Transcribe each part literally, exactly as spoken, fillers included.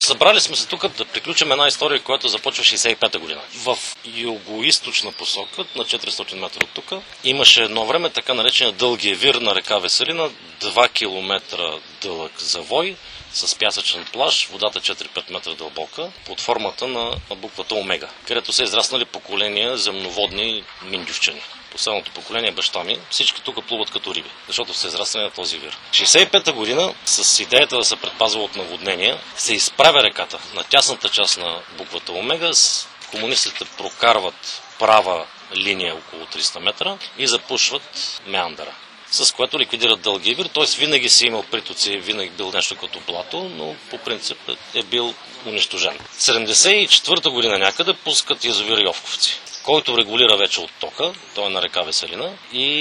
Събрали сме се тук да приключим една история, която започва шейсет и пета година. В югоизточна посока, на четиристотин метра от тук, имаше едно време така наречения дългия вир на река Веселина, два километра дълъг завой, с пясъчен плаж, водата четири-пет метра дълбока, под формата на буквата Омега, където са израснали поколения земноводни миндювчани. Последното поколение баща ми, всички тук плуват като риби, защото са израснали на този вир. шейсет и пета година, с идеята да се предпазва от наводнения, се изправя реката на тясната част на буквата Омега. Комунистите прокарват права линия около триста метра и запушват меандъра, с което ликвидират дългия вир, т.е. винаги си имал притоци, винаги бил нещо като блато, но по принцип е бил унищожен. седемдесет и четвърта година някъде пускат язовир Йовковци, който регулира вече оттока, той е на река Веселина,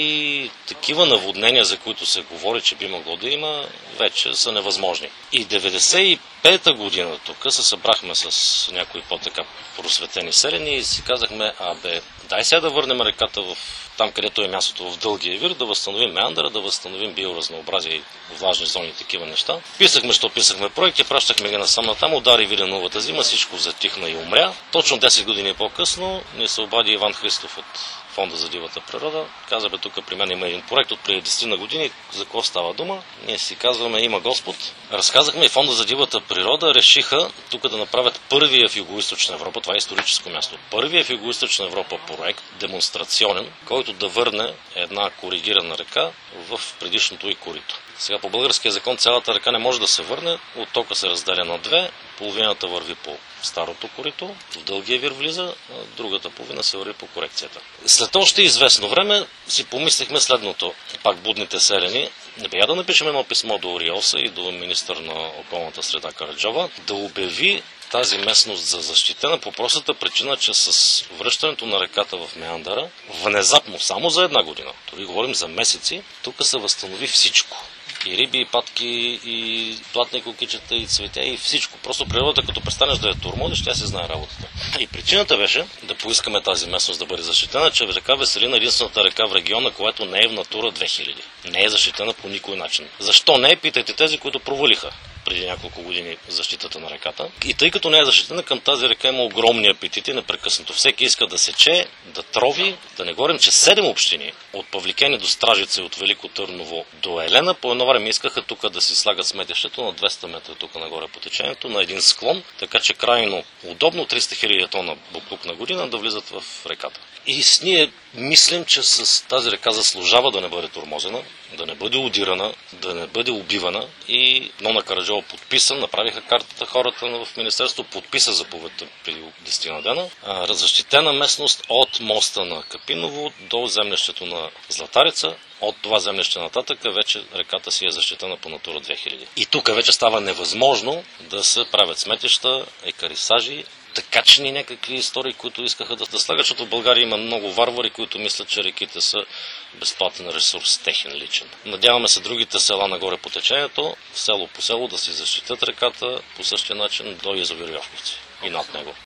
и такива наводнения, за които се говори, че би могло да има, вече са невъзможни. И деветдесет и пета година тук се събрахме с някои по-така просветени селени и си казахме, абе, дай сега да върнем реката в там, където е мястото в дългия вир, да възстановим меандъра, да възстановим биоразнообразие и влажни зони и такива неща. Писахме, що писахме проекти, пращахме ги насам натам, удари Виреновата зима, всичко затихна и умря. Точно десет години по-късно ни се обади Иван Христов от Фонда за дивата природа. Каза, бе, тук при мен има един проект от преди десет на години. За какво става дума? Ние си казваме, има Господ. Разказахме и Фонда за дивата природа решиха тук да направят първия в Югоизточна Европа, това е историческо място, първия в Югоизточна Европа проект, демонстрационен, който да върне една коригирана река в предишното й корито. Сега по българския закон цялата река не може да се върне, оттока се разделя на две, половината върви по старото корито, в дългия вир влиза, а другата половина се върви по корекцията. След още известно време си помислихме следното, пак будните селени, не бе да напишем едно писмо до Ориолса и до министър на околната среда Караджова, да обяви тази местност за защитена по простата причина, че с връщането на реката в меандъра, внезапно, само за една година, дори говорим за месеци, тук се възстанови всичко. И риби, и патки, и платни кукичета, и цветя, и всичко. Просто природата, като престанеш да я турмозиш, тя си знае работата. И причината беше да поискаме тази местност да бъде защитена, че река Веселина е единствената река в региона, която не е в Натура две хиляди. Не е защитена по никой начин. Защо не е? Питайте тези, които провалиха преди няколко години защитата на реката. И тъй като не е защитена, към тази река има огромни апетити, непрекъснато. Всеки иска да сече, да трови, да не говорим, че седем общини, от Павликени до Стражица и от Велико Търново до Елена, по едно време искаха тук да си слагат сметището на двеста метра тук нагоре по течението, на един склон, така че крайно удобно триста хиляди тона буклук на година да влизат в реката. И с ние мислим, че с тази река заслужава да не бъде тормозена, да не бъде удирана, да не бъде убивана, и Нона Караджова подписа, направиха картата хората в министерство, подписа заповедта преди десет на дена. Раззащитена местност от моста на Капиново до землището на Златарица. От това землище нататък вече реката си е защитена по Натура две хиляди. И тук вече става невъзможно да се правят сметища, екарисажи, такачни някакви истории, които искаха да, да слагат, защото в България има много варвари, които мислят, че реките са безплатен ресурс, техен личен. Надяваме се другите села нагоре по течението, село по село да си защитят реката по същия начин до язовир Йовковци и над него.